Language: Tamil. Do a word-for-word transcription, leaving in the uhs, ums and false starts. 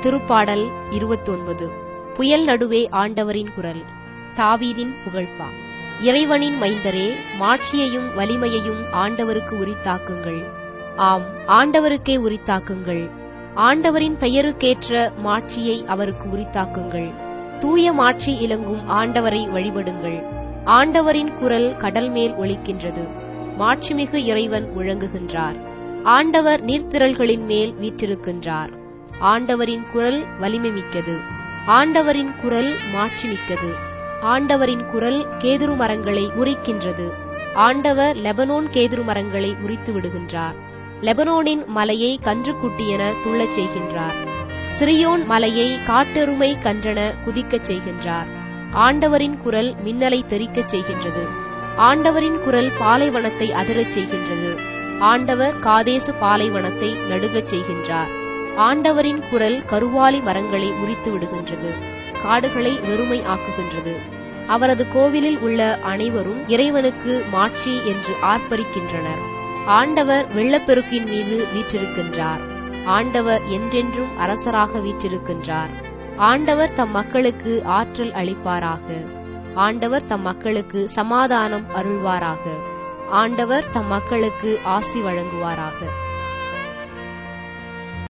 திருப்பாடல் இருபத்தொன்பது. புயல் நடுவே ஆண்டவரின் குரல். தாவீதின் புகழ்பா. இறைவனின் மைந்தரே, மாட்சியையும் வலிமையையும் ஆண்டவருக்கு உரித்தாக்குங்கள். ஆம், ஆண்டவருக்கே உரித்தாக்குங்கள். ஆண்டவரின் பெயருக்கேற்ற மாட்சியை அவருக்கு உரித்தாக்குங்கள். தூய மாட்சி இலங்கும் ஆண்டவரை வழிபடுங்கள். ஆண்டவரின் குரல் கடல் மேல் ஒலிக்கின்றது. மாட்சிமிகு இறைவன் முழங்குகின்றார். ஆண்டவர் நீர்த்திரள்களின் மேல் வீற்றிருக்கின்றார். ஆண்டவரின் குரல் வலிமை மிக்கது. ஆண்டவரின் குரல் மாட்சிமிக்கது. ஆண்டவரின் குரல் கேதுரு மரங்களை முறிக்கின்றது. ஆண்டவர் லெபனோன் கேதுரு மரங்களை முறித்து விடுகின்றார். லெபனோனின் மலையை கன்றுக்குட்டியென துள்ளச் செய்கின்றார். சிரியோன் மலையை காட்டெருமை கன்றென குதிக்கச் செய்கின்றார். ஆண்டவரின் குரல் மின்னலை தெறிக்கச் செய்கின்றது. ஆண்டவரின் குரல் பாலைவனத்தை அதிரச் செய்கின்றது. ஆண்டவர் காதேசு பாலைவனத்தை நடுங்கச் செய்கின்றார். ஆண்டவரின் குரல் கருவாலி மரங்களை முறித்து விடுகின்றது. காடுகளை வெறுமை ஆக்குகின்றது. அவரது கோவிலில் உள்ள அனைவரும் இறைவனுக்கு மாட்சி என்று ஆர்ப்பரிக்கின்றனர். ஆண்டவர் வெள்ளப்பெருக்கின் மீது வீற்றிருக்கின்றார். ஆண்டவர் என்றென்றும் அரசராக வீற்றிருக்கின்றார். ஆண்டவர் தம் மக்களுக்கு ஆற்றல் அளிப்பாராக. ஆண்டவர் தம் மக்களுக்கு சமாதானம் அருள்வாராக. ஆண்டவர் தம் மக்களுக்கு ஆசி வழங்குவாராக.